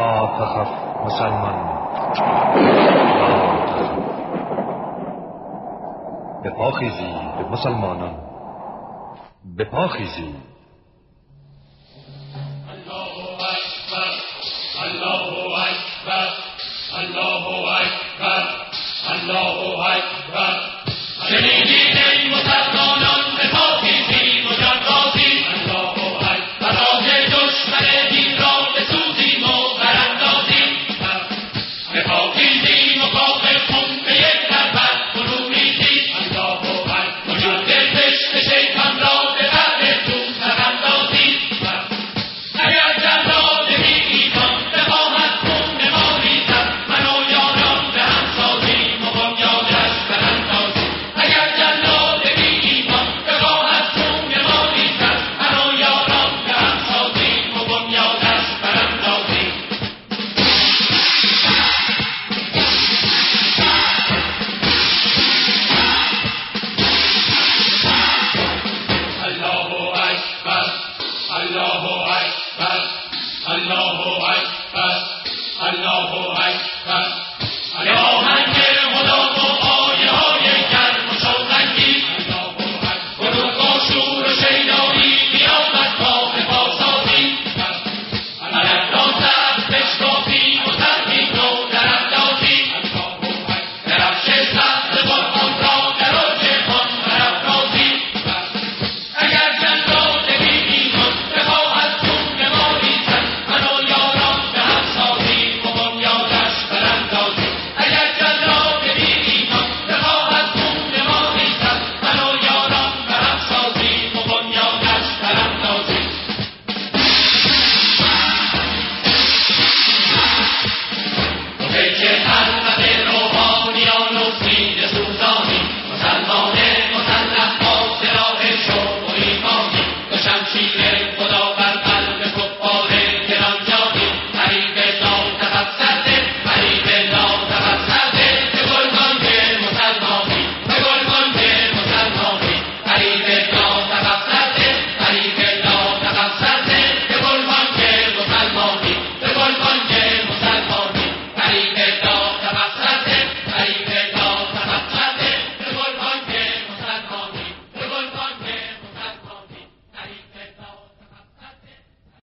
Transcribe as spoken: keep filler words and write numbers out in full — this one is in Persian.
لا تخف مسلمان، لا تخف. به پا خیزید مسلمانان، به پا خیزید. الله اکبر، الله اکبر، الله اکبر، الله اکبر. شنیدید ای مسلمانان، به پا خیزیم و جنگازیم. الله اکبر. راز دشمن دین را بسوزیم و براندازیم. به پا خیزیم و خاک خون به یک نفر فرو ریزیم. الله اکبر. وجود زشت شیطان را به قبر دوست اندازیم. اگر جلاد بی ایمان بخواهد خون ما ریزد، من و یاران به هم سازیم و بنیادش براندازیم. اگر جلاد بی ایمان بخواهد خون ما ریزد، من و یاران به هم سازیم و بنیادش براندازیم. الله اکبر، الله اکبر، الله اکبر، الله اکبر.